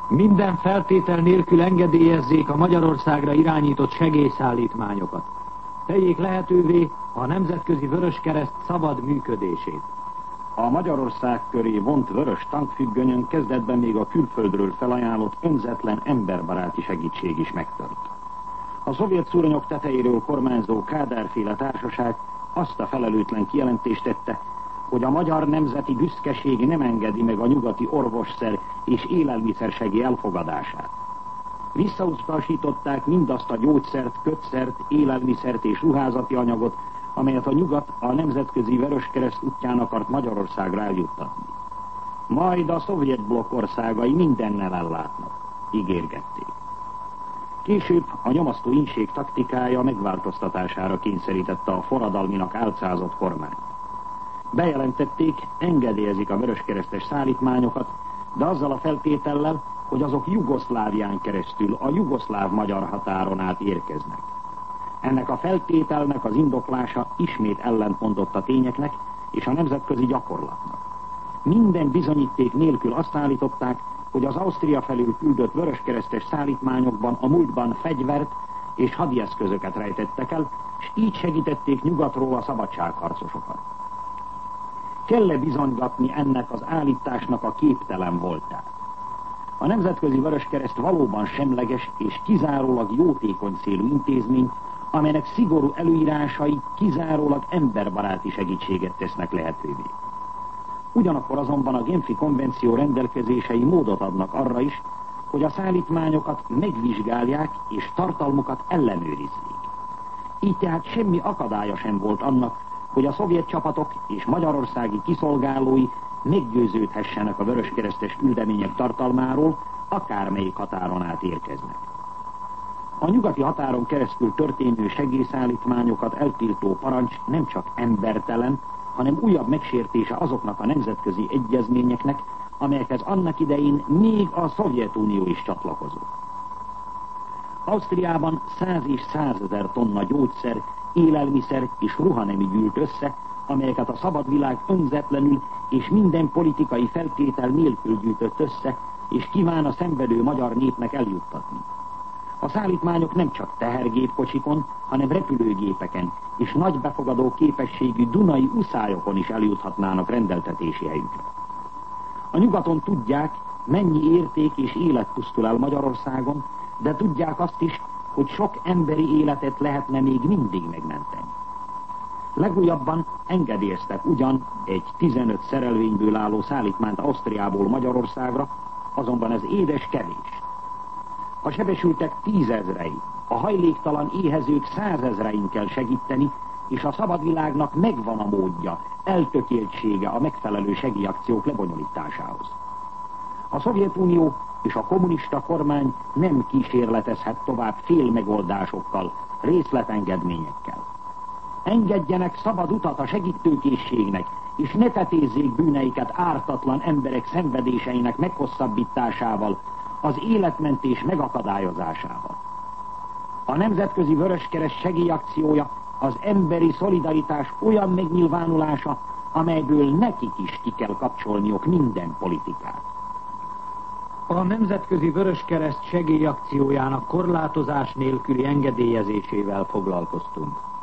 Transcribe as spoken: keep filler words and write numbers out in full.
Minden feltétel nélkül engedélyezzék a Magyarországra irányított segélyszállítmányokat. Tegyék lehetővé a Nemzetközi Vöröskereszt szabad működését. A Magyarország köré vont vörös tankfüggönyön kezdetben még a külföldről felajánlott önzetlen emberbaráti segítség is megtört. A szovjet szúronyok tetejéről kormányzó Kádár-féle társaság azt a felelőtlen kijelentést tette, hogy a magyar nemzeti büszkeség nem engedi meg a nyugati orvosszer és élelmiszersegély elfogadását. Visszautasították mindazt a gyógyszert, kötszert, élelmiszert és ruházati anyagot, amelyet a nyugat a Nemzetközi Vöröskereszt útján akart Magyarországra eljuttatni. Majd a szovjet blokk országai mindennel ellátnak, ígérgették. Később a nyomasztó ínség taktikája megváltoztatására kényszerítette a forradalminak álcázott kormány. Bejelentették, engedélyezik a vöröskeresztes szállítmányokat, de azzal a feltétellel, hogy azok Jugoszlávián keresztül a jugoszláv-magyar határon át érkeznek. Ennek a feltételnek az indoklása ismét ellentmondott a tényeknek és a nemzetközi gyakorlatnak. Minden bizonyíték nélkül azt állították, hogy az Ausztria felül küldött vöröskeresztes szállítmányokban a múltban fegyvert és hadieszközöket rejtettek el, és így segítették nyugatról a szabadságharcosokat. Kell-e bizonygatni ennek az állításnak a képtelen voltát? A Nemzetközi Vöröskereszt valóban semleges és kizárólag jótékony célú intézmény, amelynek szigorú előírásai kizárólag emberbaráti segítséget tesznek lehetővé. Ugyanakkor azonban a Genfi konvenció rendelkezései módot adnak arra is, hogy a szállítmányokat megvizsgálják és tartalmukat ellenőrizzék. Így tehát semmi akadálya sem volt annak, hogy a szovjet csapatok és magyarországi kiszolgálói meggyőződhessenek a vöröskeresztes küldemények tartalmáról, akármelyik határon át érkeznek. A nyugati határon keresztül történő segélyszállítmányokat eltiltó parancs nem csak embertelen, hanem újabb megsértése azoknak a nemzetközi egyezményeknek, amelyekhez annak idején még a Szovjetunió is csatlakozott. Ausztriában száz és százezer tonna gyógyszer, élelmiszer és ruhanemi gyűlt össze, amelyeket a szabad világ önzetlenül és minden politikai feltétel nélkül gyűjtött össze, és kíván a szenvedő magyar népnek eljuttatni. A szállítmányok nem csak tehergépkocsikon, hanem repülőgépeken és nagy befogadó képességű dunai uszályokon is eljuthatnának rendeltetési helyükre. A nyugaton tudják, mennyi érték és élet pusztul el Magyarországon, de tudják azt is, hogy sok emberi életet lehetne még mindig megmenteni. Legújabban engedélyeztek ugyan egy tizenöt szerelvényből álló szállítmányt Ausztriából Magyarországra, azonban ez édes kevés. A sebesültek tízezrei, a hajléktalan éhezők százezrein kell segíteni, és a szabadvilágnak megvan a módja, eltökéltsége a megfelelő segélyakciók lebonyolításához. A Szovjetunió és a kommunista kormány nem kísérletezhet tovább félmegoldásokkal, részletengedményekkel. Engedjenek szabad utat a segítőkészségnek, és ne tetézzék bűneiket ártatlan emberek szenvedéseinek meghosszabbításával, az életmentés megakadályozásával. A Nemzetközi Vöröskereszt segélyakciója az emberi szolidaritás olyan megnyilvánulása, amelyből nekik is ki kell kapcsolniuk minden politikát. A Nemzetközi Vöröskereszt segélyakciójának korlátozás nélküli engedélyezésével foglalkoztunk.